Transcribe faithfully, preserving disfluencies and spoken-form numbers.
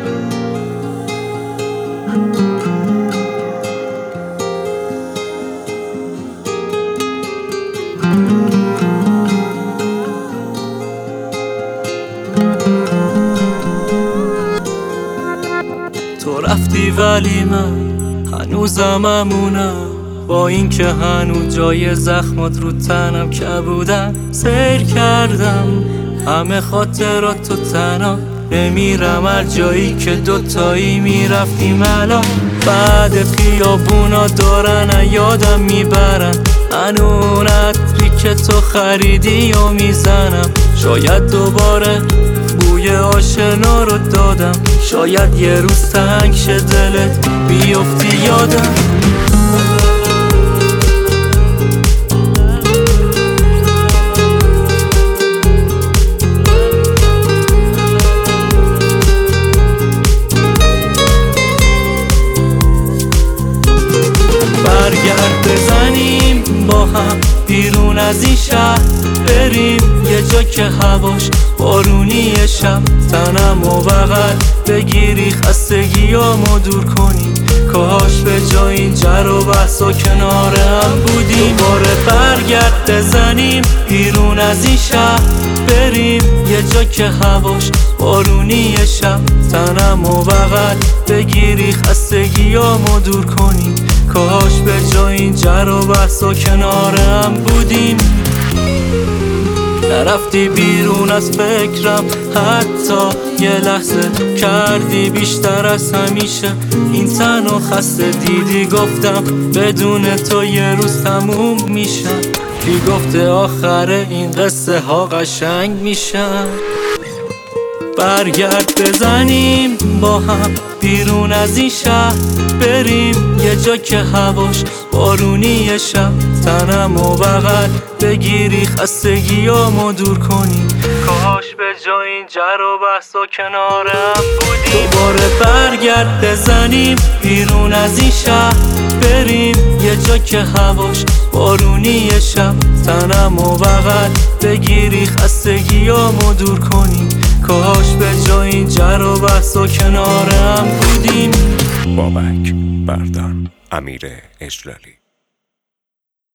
تو رفتی ولی من هنوزم امونم، با این که هنوز جای زخمات رو تنم کبودن. سیر کردم همه خاطرات تو تنها، نمیرم هر جایی که دوتایی میرفتیم. الان بعد خیابونا دارن یادم میبرن، هنون عطری که تو خریدی و میزنم. شاید دوباره بوی آشنا رو دادم، شاید یه روز تنگ شه دلت بیفتی یادم. برگرد بزنیم با هم بیرون از این شهر، بریم یه جا که هواش بارونی شب، تنم و بغل بگیری خستگیامو دور کنی. کاش به جای این جر و بحثا کنار هم بودیم. دوباره برگرد بزنیم بیرون از این شهر، بریم یه جا که هواش بارونی شب، تنم و بغل بگیری خستگیامو دور کنی. کاش به جای این جر و بحثا کنار هم بودیم. نرفتی بیرون از فکرم حتی یه لحظه، کردی بیشتر از همیشه این تن و خسته. دیدی گفتم بدون تو یه روز تموم میشه، کی گفته آخر این قصه ها قشنگ میشن. برگرد بزنیم با هم بیرون از این شهر، بریم یه جا که هواش بارونی شب، تنم و بغل بگیری خستگیامو دور کنی. کاش به جای این جر و بحثا کنار هم بودیم. دوباره برگرد بزنیم بیرون از این شهر، بریم یه جا که هواش بارونی شب، تنم و بغل بگیری خستگیامو دور کنی. کاش به جای این جر و بحثا کنار هم بودیم. بابک بردان، امیر اجلالی.